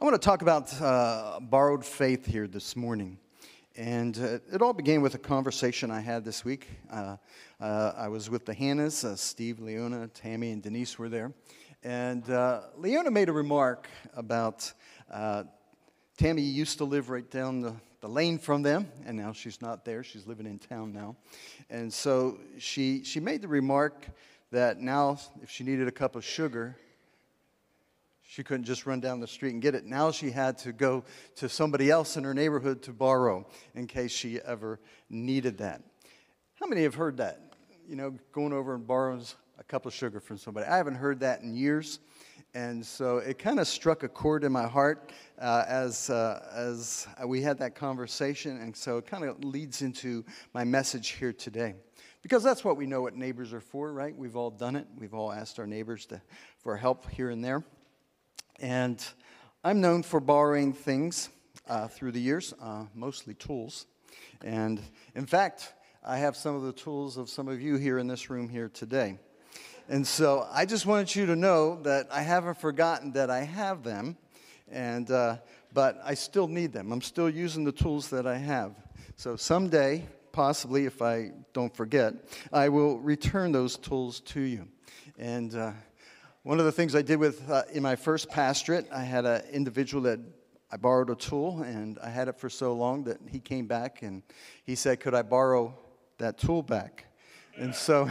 I want to talk about borrowed faith here this morning. And it all began with a conversation I had this week. I was with the Hannahs. Steve, Leona, Tammy, and Denise were there. And Leona made a remark about Tammy used to live right down the lane from them, and now she's not there. She's living in town now. And so she made the remark that now if she needed a cup of sugar, she couldn't just run down the street and get it. Now she had to go to somebody else in her neighborhood to borrow in case she ever needed that. How many have heard that? You know, going over and borrowing a cup of sugar from somebody. I haven't heard that in years. And so it kind of struck a chord in my heart as we had that conversation. And so it kind of leads into my message here today. Because that's what we know what neighbors are for, right? We've all done it. We've all asked our neighbors for help here and there. And I'm known for borrowing things through the years, mostly tools. And in fact, I have some of the tools of some of you here in this room here today. And so I just wanted you to know that I haven't forgotten that I have them, but I still need them. I'm still using the tools that I have. So someday, possibly if I don't forget, I will return those tools to you. And one of the things I did in my first pastorate, I had an individual that I borrowed a tool, and I had it for so long that he came back and he said, could I borrow that tool back? And so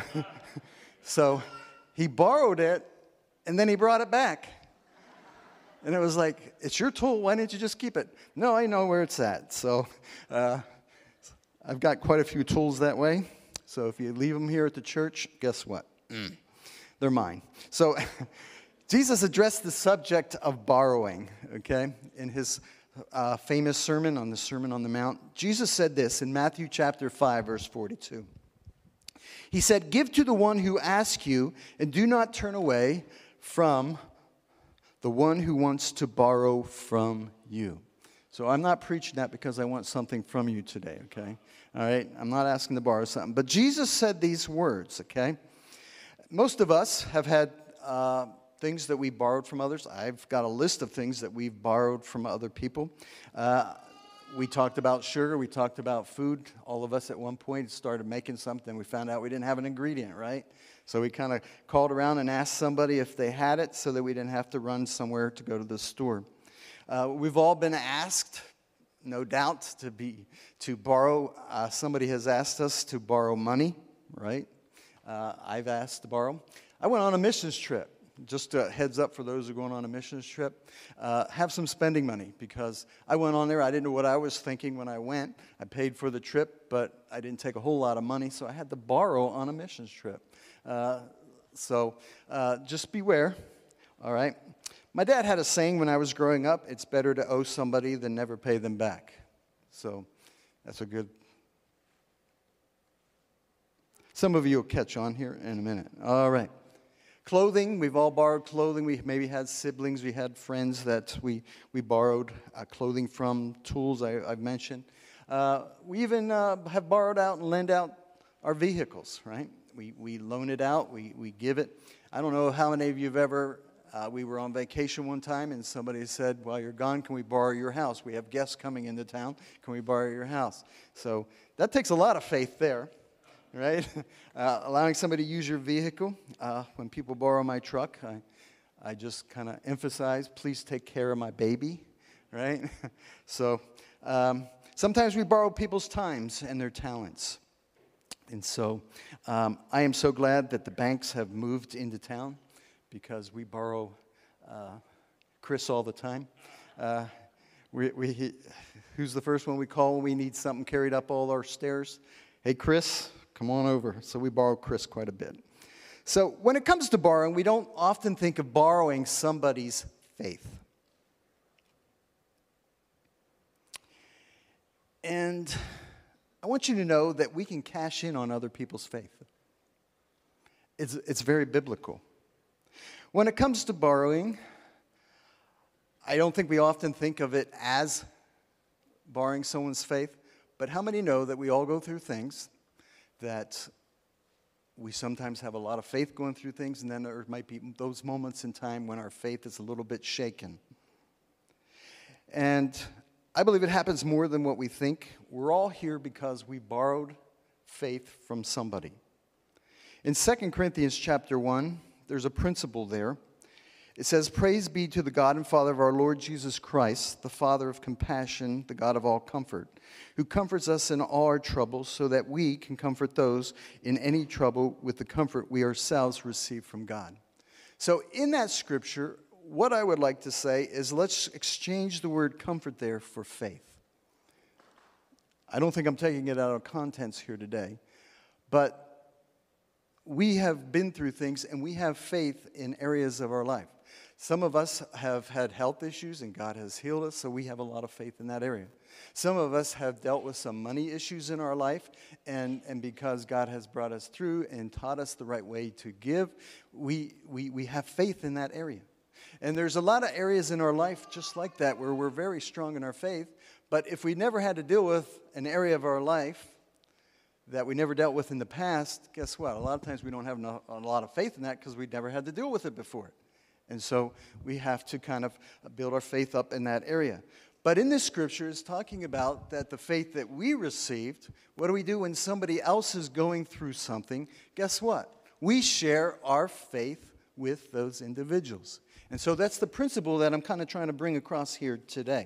he borrowed it, and then he brought it back. And it was like, it's your tool, why didn't you just keep it? No, I know where it's at. So I've got quite a few tools that way. So if you leave them here at the church, guess what? They're mine. So Jesus addressed the subject of borrowing, okay, in his famous sermon on the Sermon on the Mount. Jesus said this in Matthew chapter 5, verse 42. He said, give to the one who asks you, and do not turn away from the one who wants to borrow from you. So I'm not preaching that because I want something from you today, okay? All right? I'm not asking to borrow something. But Jesus said these words, okay? Most of us have had things that we borrowed from others. I've got a list of things that we've borrowed from other people. We talked about sugar. We talked about food. All of us at one point started making something. We found out we didn't have an ingredient, right? So we kind of called around and asked somebody if they had it so that we didn't have to run somewhere to go to the store. We've all been asked, no doubt, to borrow. Somebody has asked us to borrow money, right? I've asked to borrow. I went on a missions trip. Just a heads up for those who are going on a missions trip. Have some spending money because I went on there. I didn't know what I was thinking when I went. I paid for the trip, but I didn't take a whole lot of money, so I had to borrow on a missions trip. So just beware, all right? My dad had a saying when I was growing up, it's better to owe somebody than never pay them back. So that's a good... Some of you will catch on here in a minute. All right. Clothing, we've all borrowed clothing. We maybe had siblings, we had friends that we borrowed clothing from, tools I've mentioned. We even have borrowed out and lent out our vehicles, right? We loan it out, we give it. I don't know how many of you have ever, we were on vacation one time and somebody said, while you're gone, can we borrow your house? We have guests coming into town, can we borrow your house? So that takes a lot of faith there. Right? Allowing somebody to use your vehicle. When people borrow my truck, I just kind of emphasize, please take care of my baby, right? So sometimes we borrow people's times and their talents. And so I am so glad that the banks have moved into town because we borrow Chris all the time. Who's the first one we call when we need something carried up all our stairs? Hey, Chris. Come on over. So we borrow Chris quite a bit. So when it comes to borrowing, we don't often think of borrowing somebody's faith. And I want you to know that we can cash in on other people's faith. It's very biblical. When it comes to borrowing, I don't think we often think of it as borrowing someone's faith. But how many know that we all go through things that we sometimes have a lot of faith going through things, and then there might be those moments in time when our faith is a little bit shaken. And I believe it happens more than what we think. We're all here because we borrowed faith from somebody. In 2 Corinthians chapter 1, there's a principle there. It says, "Praise be to the God and Father of our Lord Jesus Christ, the Father of compassion, the God of all comfort, who comforts us in all our troubles, so that we can comfort those in any trouble with the comfort we ourselves receive from God." So in that scripture, what I would like to say is let's exchange the word comfort there for faith. I don't think I'm taking it out of context here today, but we have been through things and we have faith in areas of our life. Some of us have had health issues and God has healed us, so we have a lot of faith in that area. Some of us have dealt with some money issues in our life, and because God has brought us through and taught us the right way to give, we have faith in that area. And there's a lot of areas in our life just like that where we're very strong in our faith, but if we never had to deal with an area of our life that we never dealt with in the past, guess what? A lot of times we don't have a lot of faith in that because we never had to deal with it before. And so we have to kind of build our faith up in that area. But in this scripture, it's talking about that the faith that we received, what do we do when somebody else is going through something? Guess what? We share our faith with those individuals. And so that's the principle that I'm kind of trying to bring across here today.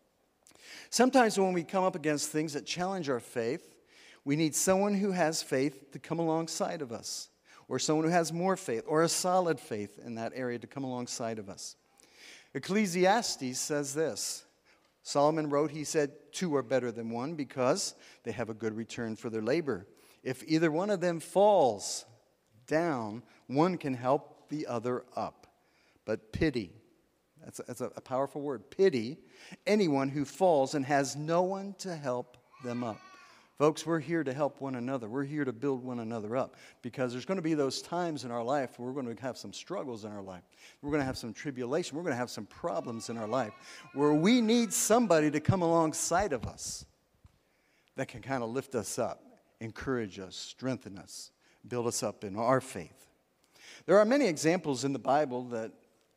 Sometimes when we come up against things that challenge our faith, we need someone who has faith to come alongside of us, or someone who has more faith, or a solid faith in that area to come alongside of us. Ecclesiastes says this. Solomon wrote, he said, "Two are better than one because they have a good return for their labor. If either one of them falls down, one can help the other up. But pity," that's a powerful word, "pity anyone who falls and has no one to help them up." Folks, we're here to help one another. We're here to build one another up because there's going to be those times in our life where we're going to have some struggles in our life. We're going to have some tribulation. We're going to have some problems in our life where we need somebody to come alongside of us that can kind of lift us up, encourage us, strengthen us, build us up in our faith. There are many examples in the Bible that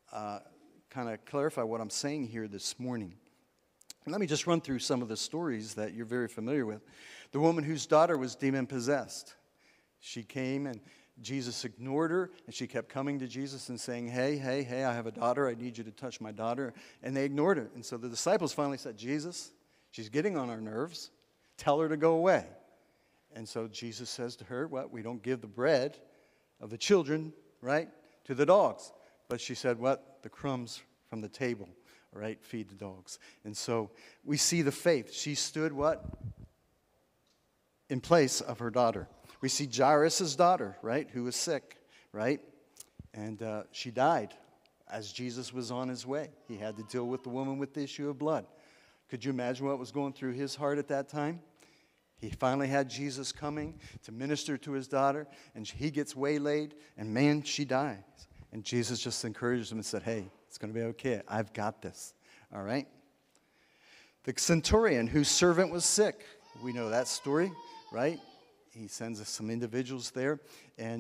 kind of clarify what I'm saying here this morning. And let me just run through some of the stories that you're very familiar with. The woman whose daughter was demon-possessed. She came and Jesus ignored her, and she kept coming to Jesus and saying, hey, I have a daughter. I need you to touch my daughter. And they ignored her. And so the disciples finally said, "Jesus, she's getting on our nerves. Tell her to go away." And so Jesus says to her, "What? We don't give the bread of the children, right, to the dogs." But she said, "What? The crumbs from the table, right, feed the dogs." And so we see the faith. She stood what? In place of her daughter. We see Jairus' daughter, right, who was sick, right? And she died as Jesus was on his way. He had to deal with the woman with the issue of blood. Could you imagine what was going through his heart at that time? He finally had Jesus coming to minister to his daughter, and he gets waylaid, and man, she dies. And Jesus just encouraged him and said, "Hey, it's going to be okay. I've got this." All right? The centurion whose servant was sick. We know that story, right? He sends us some individuals there, and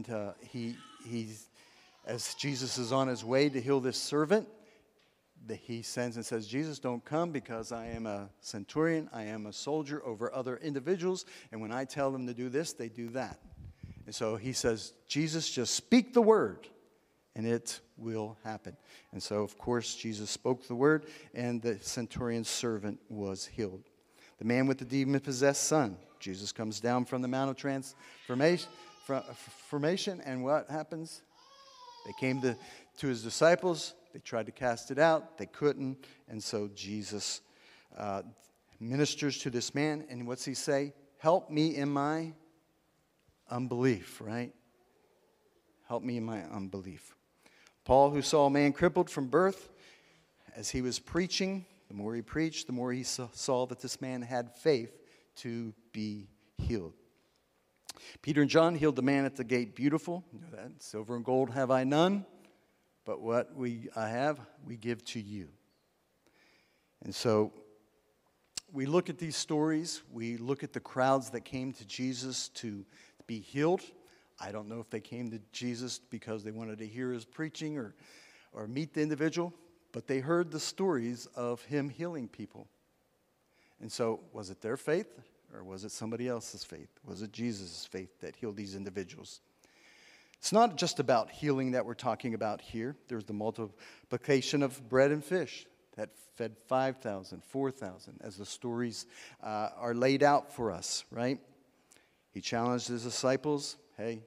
as Jesus is on his way to heal this servant, he sends and says, "Jesus, don't come because I am a centurion. I am a soldier over other individuals, and when I tell them to do this, they do that." And so he says, "Jesus, just speak the word, and it will happen." And so, of course, Jesus spoke the word, and the centurion's servant was healed. The man with the demon-possessed son. Jesus comes down from the Mount of Transformation, and what happens? They came to his disciples. They tried to cast it out. They couldn't. And so Jesus ministers to this man, and what's he say? "Help me in my unbelief," right? Help me in my unbelief. Paul, who saw a man crippled from birth, as he was preaching, the more he preached, the more he saw that this man had faith to be healed. Peter and John healed the man at the gate beautiful. You know that. "Silver and gold have I none, but what I have, we give to you." And so we look at these stories. We look at the crowds that came to Jesus to be healed. I don't know if they came to Jesus because they wanted to hear his preaching or meet the individual, But they heard the stories of him healing people. And so, was it their faith, or was it somebody else's faith? Was it Jesus' faith that healed these individuals? It's not just about healing that we're talking about here. There's the multiplication of bread and fish that fed 5,000, 4,000, as the stories are laid out for us, right? He challenged his disciples, hey,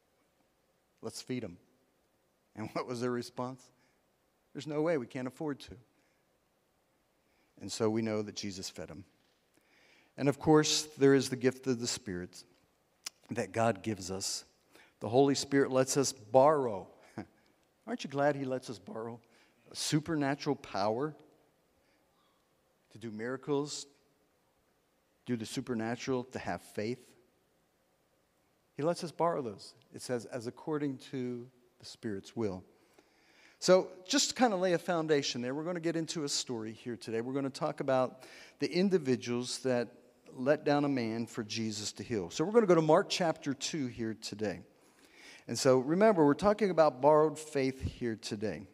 let's feed them. And what was their response? There's no way, we can't afford to. And so we know that Jesus fed them. And of course, there is the gift of the Spirit that God gives us. The Holy Spirit lets us borrow. Aren't you glad He lets us borrow a supernatural power to do miracles, do the supernatural, to have faith? He lets us borrow those. It says, as according to the Spirit's will. So just to kind of lay a foundation there, we're going to get into a story here today. We're going to talk about the individuals that let down a man for Jesus to heal. So we're going to go to Mark chapter 2 here today. And so remember, we're talking about borrowed faith here today.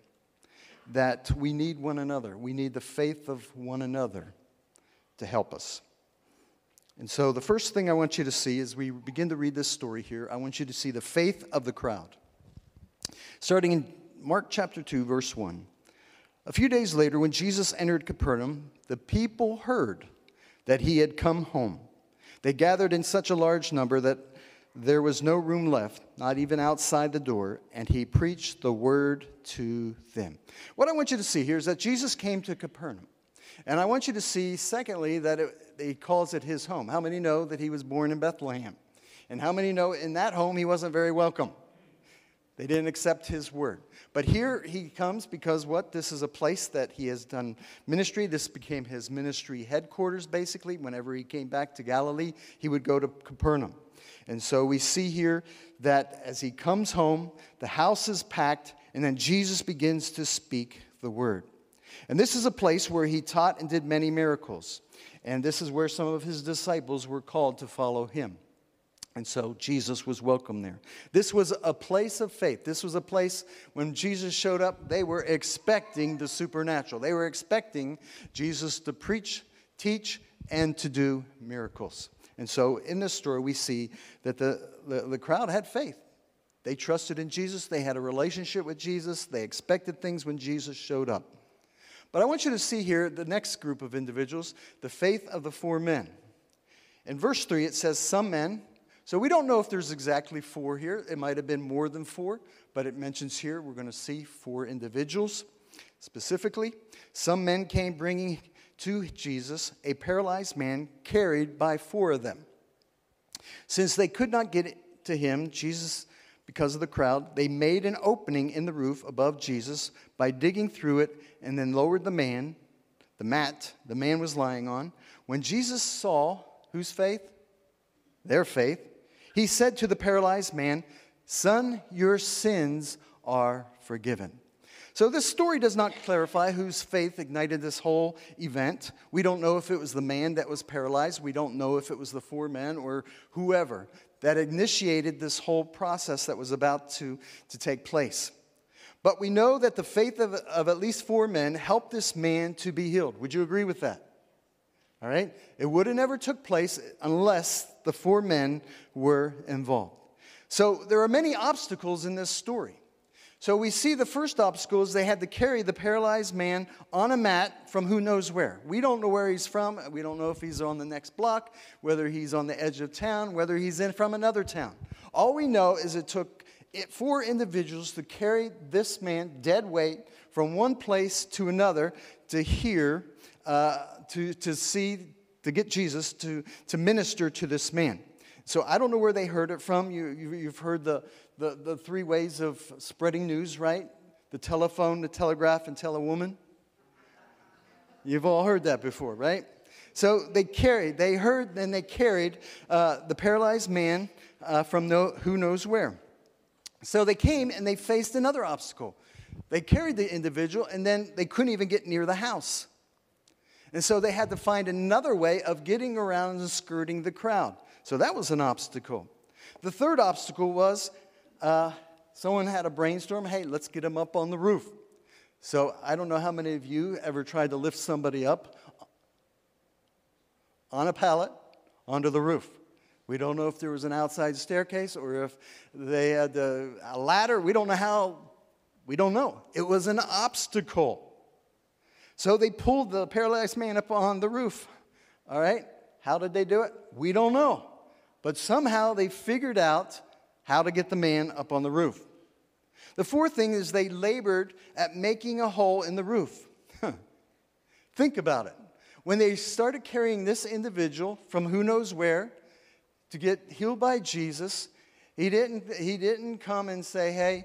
That we need one another. We need the faith of one another to help us. And so the first thing I want you to see as we begin to read this story here, I want you to see the faith of the crowd. Starting in Mark chapter 2, verse 1. A few days later, when Jesus entered Capernaum, the people heard that he had come home. They gathered in such a large number that there was no room left, not even outside the door, and he preached the word to them. What I want you to see here is that Jesus came to Capernaum. And I want you to see, secondly, that he calls it his home. How many know that he was born in Bethlehem? And how many know in that home he wasn't very welcome? They didn't accept his word. But here he comes because what? This is a place that he has done ministry. This became his ministry headquarters, basically. Whenever he came back to Galilee, he would go to Capernaum. And so we see here that as he comes home, the house is packed, and then Jesus begins to speak the word. And this is a place where he taught and did many miracles. And this is where some of his disciples were called to follow him. And so Jesus was welcome there. This was a place of faith. This was a place when Jesus showed up, they were expecting the supernatural. They were expecting Jesus to preach, teach, and to do miracles. And so in this story, we see that the crowd had faith. They trusted in Jesus. They had a relationship with Jesus. They expected things when Jesus showed up. But I want you to see here the next group of individuals, the faith of the 4 men. In verse 3, it says, some men. So we don't know if there's exactly 4 here. It might have been more than 4, but it mentions here we're going to see 4 individuals specifically. Some men came bringing to Jesus a paralyzed man carried by 4 of them. Since they could not get to him, Jesus, because of the crowd, they made an opening in the roof above Jesus by digging through it and then lowered the mat the man was lying on. When Jesus saw, whose faith? Their faith. He said to the paralyzed man, son, your sins are forgiven. So this story does not clarify whose faith ignited this whole event. We don't know if it was the man that was paralyzed. We don't know if it was the 4 men or whoever that initiated this whole process that was about to take place. But we know that the faith of at least 4 men helped this man to be healed. Would you agree with that? All right? It would have never took place unless the 4 men were involved. So there are many obstacles in this story. So we see the first obstacle is they had to carry the paralyzed man on a mat from who knows where. We don't know where he's from. We don't know if he's on the next block, whether he's on the edge of town, whether he's from another town. All we know is it took 4 individuals to carry this man, dead weight, from one place to another to hear, to get Jesus to minister to this man. So I don't know where they heard it from. You've heard the 3 ways of spreading news, right? The telephone, the telegraph, and telewoman. You've all heard that before, right? So they carried the paralyzed man from who knows where. So they came and they faced another obstacle. They carried the individual and then they couldn't even get near the house. And so they had to find another way of getting around and skirting the crowd. So that was an obstacle. The third obstacle was someone had a brainstorm. Hey, let's get him up on the roof. So I don't know how many of you ever tried to lift somebody up on a pallet onto the roof. We don't know if there was an outside staircase or if they had a ladder. We don't know how. We don't know. It was an obstacle. So they pulled the paralyzed man up on the roof. All right? How did they do it? We don't know. But somehow they figured out how to get the man up on the roof. The fourth thing is they labored at making a hole in the roof. Think about it. When they started carrying this individual from who knows where to get healed by Jesus, he didn't come and say, hey,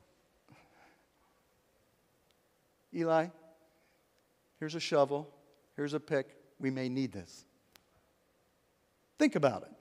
Eli, here's a shovel, here's a pick, we may need this. Think about it.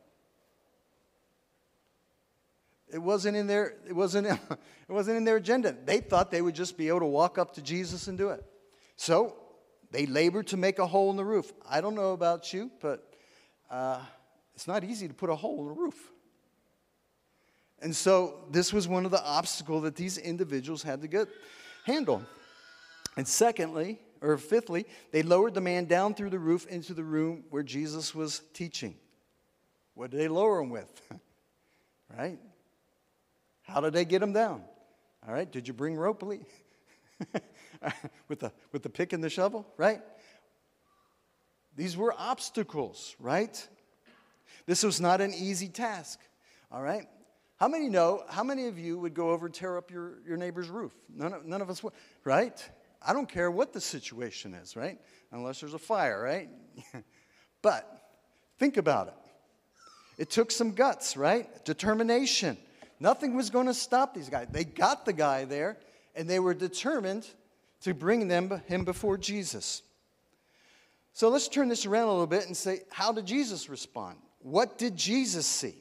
It wasn't in their agenda. They thought they would just be able to walk up to Jesus and do it. So they labored to make a hole in the roof. I don't know about you, but it's not easy to put a hole in a roof. And so this was one of the obstacles that these individuals had to handle. And fifthly, they lowered the man down through the roof into the room where Jesus was teaching. What did they lower him with? Right? How did they get him down? All right, did you bring rope, Lee? with the pick and the shovel, right? These were obstacles, right? This was not an easy task, all right? How many of you would go over and tear up your neighbor's roof? None of us would, right? I don't care what the situation is, right? Unless there's a fire, right? But think about it. It took some guts, right? Determination. Nothing was going to stop these guys. They got the guy there, and they were determined to bring him before Jesus. So let's turn this around a little bit and say, how did Jesus respond? What did Jesus see?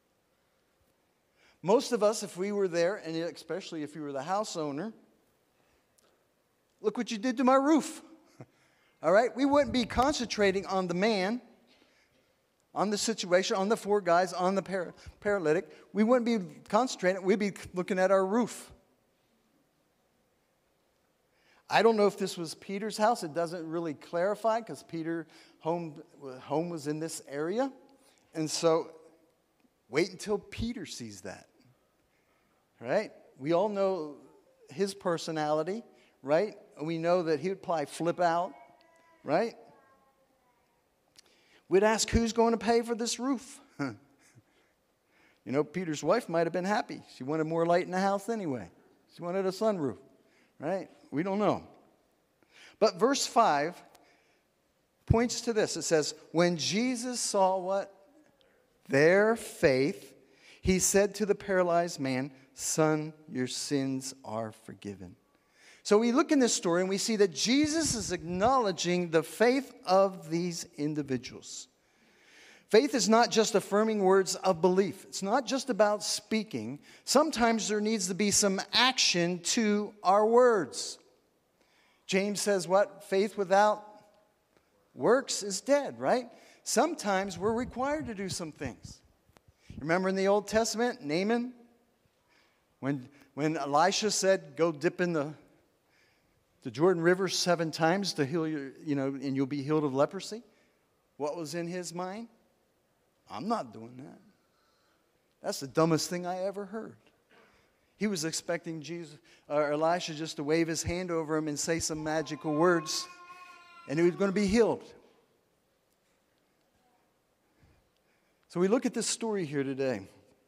Most of us, if we were there, and especially if you were the house owner, look what you did to my roof. All right? We wouldn't be concentrating on the man, on the situation, on the four guys, on the paralytic. We wouldn't be concentrating. We'd be looking at our roof. I don't know if this was Peter's house. It doesn't really clarify because Peter's home was in this area. And so wait until Peter sees that. Right? We all know his personality, right? We know that he would probably flip out, right? We'd ask, who's going to pay for this roof? You know, Peter's wife might have been happy. She wanted more light in the house anyway. She wanted a sunroof, right? We don't know. But verse 5 points to this. It says, when Jesus saw what? Their faith, he said to the paralyzed man, son, your sins are forgiven. So we look in this story and we see that Jesus is acknowledging the faith of these individuals. Faith is not just affirming words of belief. It's not just about speaking. Sometimes there needs to be some action to our words. James says what? Faith without works is dead, right? Sometimes we're required to do some things. Remember in the Old Testament, Naaman? When Elisha said, go dip in the Jordan River 7 times to heal you, and you'll be healed of leprosy. What was in his mind? I'm not doing that. That's the dumbest thing I ever heard. He was expecting Elisha just to wave his hand over him and say some magical words, and he was going to be healed. So we look at this story here today.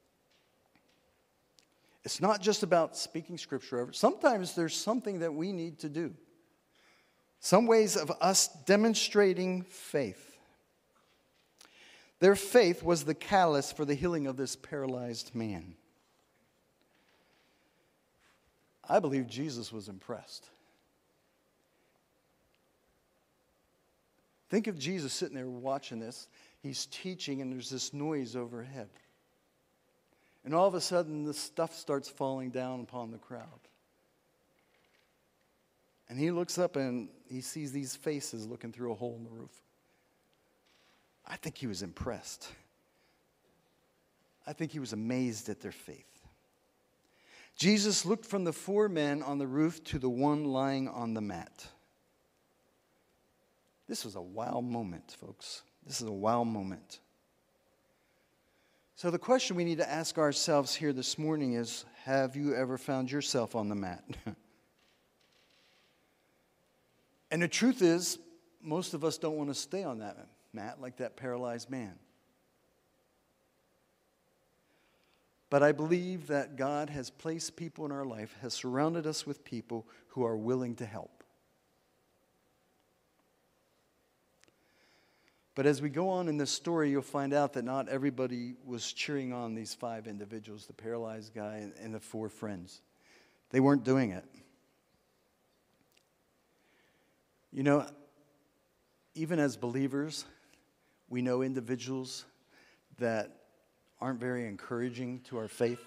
It's not just about speaking scripture. Sometimes there's something that we need to do. Some ways of us demonstrating faith. Their faith was the catalyst for the healing of this paralyzed man. I believe Jesus was impressed. Think of Jesus sitting there watching this. He's teaching and there's this noise overhead. And all of a sudden, the stuff starts falling down upon the crowd. And he looks up and he sees these faces looking through a hole in the roof. I think he was impressed. I think he was amazed at their faith. Jesus looked from the 4 men on the roof to the one lying on the mat. This was a wow moment, folks. This is a wow moment. So the question we need to ask ourselves here this morning is, have you ever found yourself on the mat? And the truth is, most of us don't want to stay on that mat like that paralyzed man. But I believe that God has placed people in our life, has surrounded us with people who are willing to help. But as we go on in this story, you'll find out that not everybody was cheering on these 5 individuals, the paralyzed guy and the 4 friends. They weren't doing it. You know, even as believers, we know individuals that aren't very encouraging to our faith.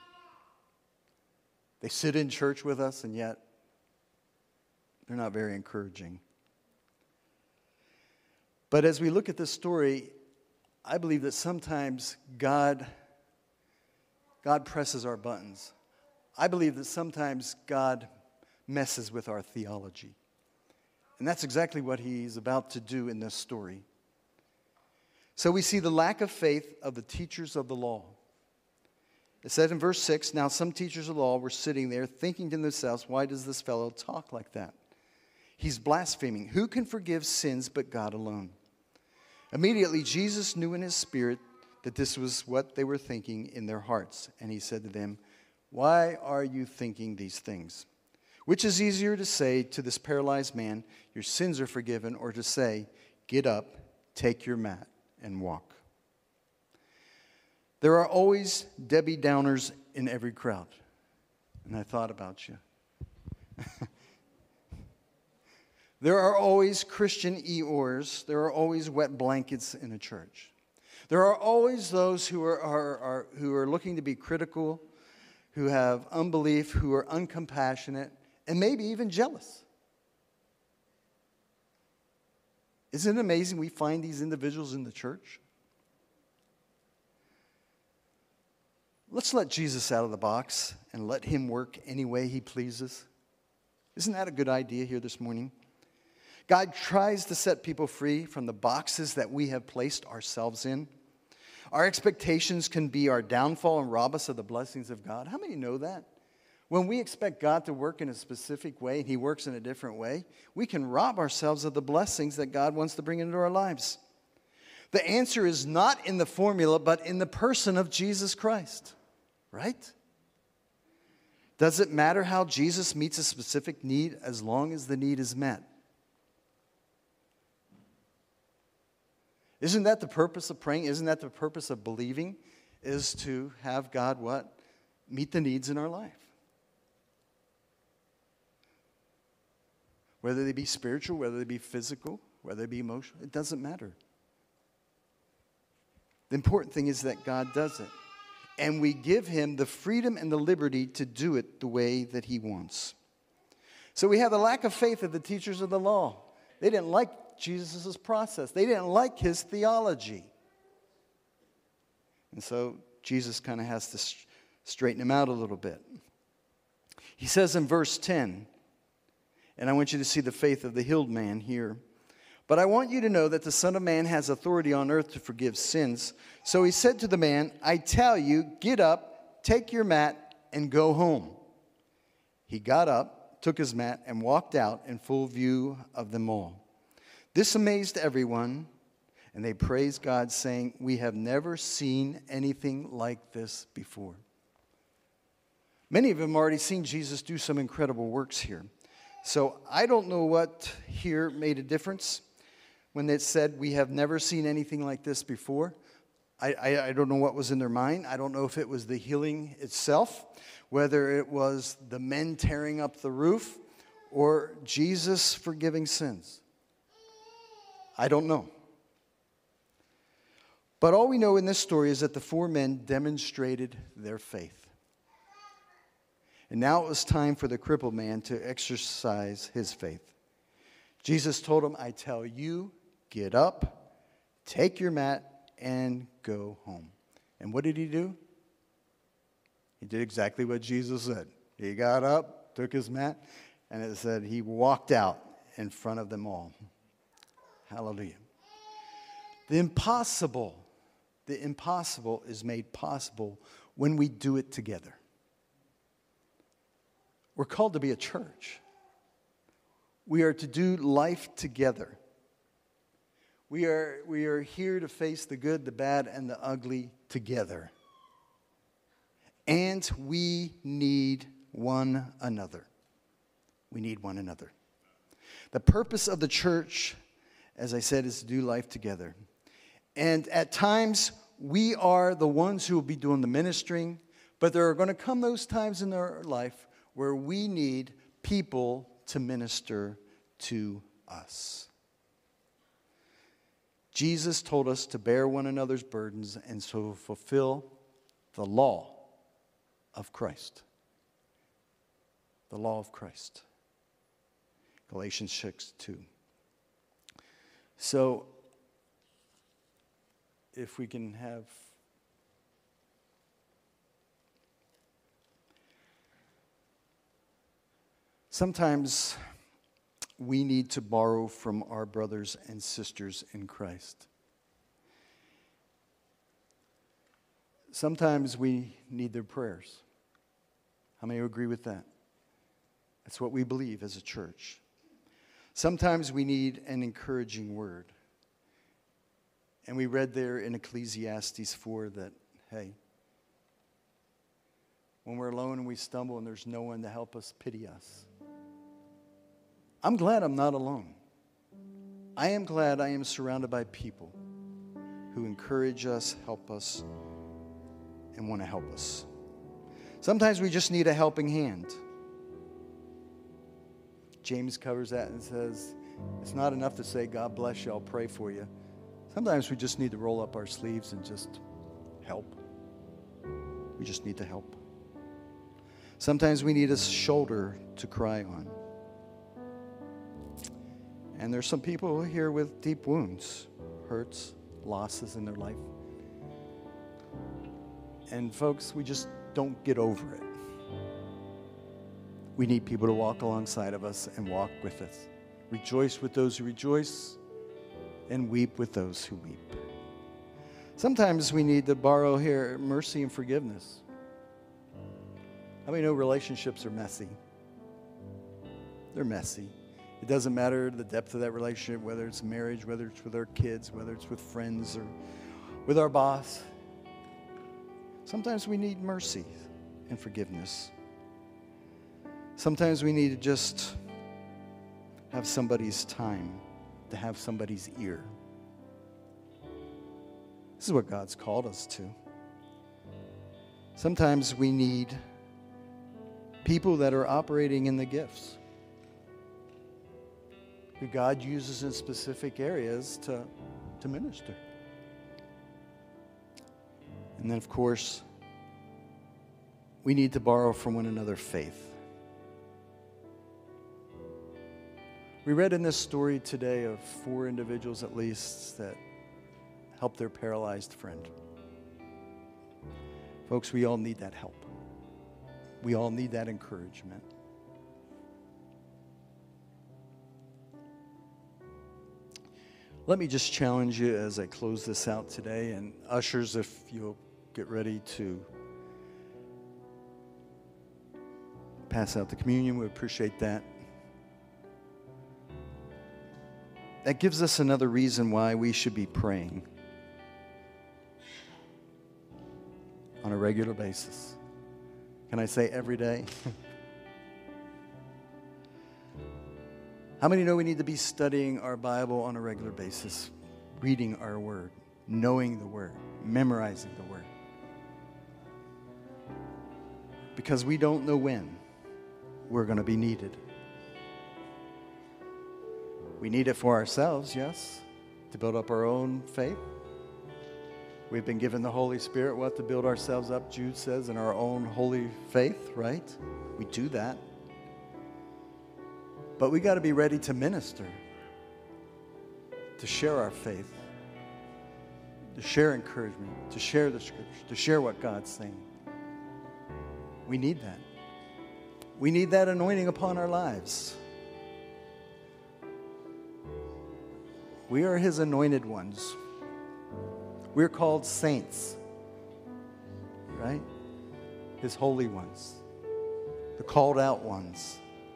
They sit in church with us, and yet they're not very encouraging. But as we look at this story, I believe that sometimes God presses our buttons. I believe that sometimes God messes with our theology. And that's exactly what he's about to do in this story. So we see the lack of faith of the teachers of the law. It says in verse 6, now some teachers of the law were sitting there thinking to themselves, why does this fellow talk like that? He's blaspheming. Who can forgive sins but God alone? Immediately Jesus knew in his spirit that this was what they were thinking in their hearts. And he said to them, why are you thinking these things? Which is easier to say to this paralyzed man, your sins are forgiven, or to say, get up, take your mat, and walk? There are always Debbie Downers in every crowd. And I thought about you. There are always Christian Eeyores. There are always wet blankets in a church. There are always those who are looking to be critical, who have unbelief, who are uncompassionate, and maybe even jealous. Isn't it amazing we find these individuals in the church? Let's let Jesus out of the box and let him work any way he pleases. Isn't that a good idea here this morning? God tries to set people free from the boxes that we have placed ourselves in. Our expectations can be our downfall and rob us of the blessings of God. How many know that? When we expect God to work in a specific way and he works in a different way, we can rob ourselves of the blessings that God wants to bring into our lives. The answer is not in the formula, but in the person of Jesus Christ, right? Does it matter how Jesus meets a specific need as long as the need is met? Isn't that the purpose of praying? Isn't that the purpose of believing? Is to have God what? Meet the needs in our life. Whether they be spiritual, whether they be physical, whether they be emotional, it doesn't matter. The important thing is that God does it. And we give him the freedom and the liberty to do it the way that he wants. So we have the lack of faith of the teachers of the law. They didn't like Jesus' process. They didn't like his theology. And so Jesus kind of has to straighten him out a little bit. He says in verse 10, and I want you to see the faith of the healed man here. But I want you to know that the Son of Man has authority on earth to forgive sins. So he said to the man, I tell you, get up, take your mat, and go home. He got up, took his mat, and walked out in full view of them all. This amazed everyone, and they praised God, saying, we have never seen anything like this before. Many of them already seen Jesus do some incredible works here. So I don't know what here made a difference when they said we have never seen anything like this before. I don't know what was in their mind. I don't know if it was the healing itself, whether it was the men tearing up the roof, or Jesus forgiving sins. I don't know. But all we know in this story is that the 4 men demonstrated their faith. And now it was time for the crippled man to exercise his faith. Jesus told him, I tell you, get up, take your mat, and go home. And what did he do? He did exactly what Jesus said. He got up, took his mat, and it said he walked out in front of them all. Hallelujah. The impossible is made possible when we do it together. We're called to be a church. We are to do life together. We are here to face the good, the bad, and the ugly together. And we need one another. We need one another. The purpose of the church, as I said, is to do life together. And at times, we are the ones who will be doing the ministering, but there are going to come those times in our life where we need people to minister to us. Jesus told us to bear one another's burdens and so fulfill the law of Christ. The law of Christ. Galatians 6:2. So, if we can have sometimes we need to borrow from our brothers and sisters in Christ. Sometimes we need their prayers. How many agree with that? That's what we believe as a church. Sometimes we need an encouraging word. And we read there in Ecclesiastes 4 that, hey, when we're alone and we stumble and there's no one to help us, pity us. I'm glad I'm not alone. I am glad I am surrounded by people who encourage us, help us, and want to help us. Sometimes we just need a helping hand. James covers that and says, it's not enough to say, God bless you, I'll pray for you. Sometimes we just need to roll up our sleeves and just help. We just need to help. Sometimes we need a shoulder to cry on. And there's some people here with deep wounds, hurts, losses in their life. And folks, we just don't get over it. We need people to walk alongside of us and walk with us. Rejoice with those who rejoice and weep with those who weep. Sometimes we need to borrow here mercy and forgiveness. How many know relationships are messy? They're messy. It doesn't matter the depth of that relationship, whether it's marriage, whether it's with our kids, whether it's with friends or with our boss. Sometimes we need mercy and forgiveness. Sometimes we need to just have somebody's time, to have somebody's ear. This is what God's called us to. Sometimes we need people that are operating in the gifts, who God uses in specific areas to minister. And then, of course, we need to borrow from one another faith. We read in this story today of 4 individuals at least that helped their paralyzed friend. Folks, we all need that help. We all need that encouragement. Let me just challenge you as I close this out today. And ushers, if you'll get ready to pass out the communion, we appreciate that. That gives us another reason why we should be praying on a regular basis. Can I say every day? How many know we need to be studying our Bible on a regular basis, reading our Word, knowing the Word, memorizing the Word? Because we don't know when we're going to be needed. We need it for ourselves, yes, to build up our own faith. We've been given the Holy Spirit, what, to build ourselves up, Jude says, in our own holy faith, right? We do that. But we got to be ready to minister, to share our faith, to share encouragement, to share the Scripture, to share what God's saying. We need that. We need that anointing upon our lives. We are his anointed ones. We're called saints, right? His holy ones, the called out ones.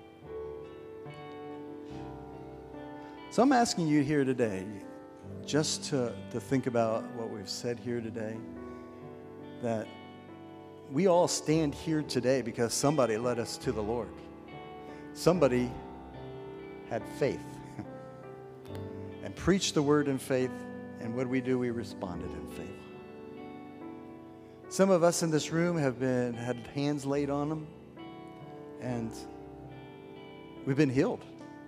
So I'm asking you here today just to think about what we've said here today, that we all stand here today because somebody led us to the Lord. Somebody had faith and preached the word in faith, and what do? We responded in faith. Some of us in this room have had hands laid on them, and we've been healed.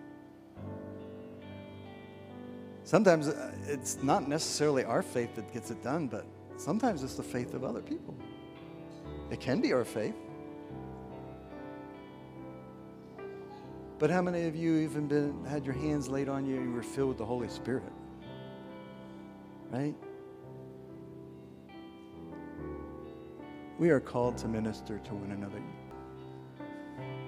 Sometimes it's not necessarily our faith that gets it done, but sometimes it's the faith of other people. It can be our faith. But how many of you even had your hands laid on you and you were filled with the Holy Spirit? Right? We are called to minister to one another.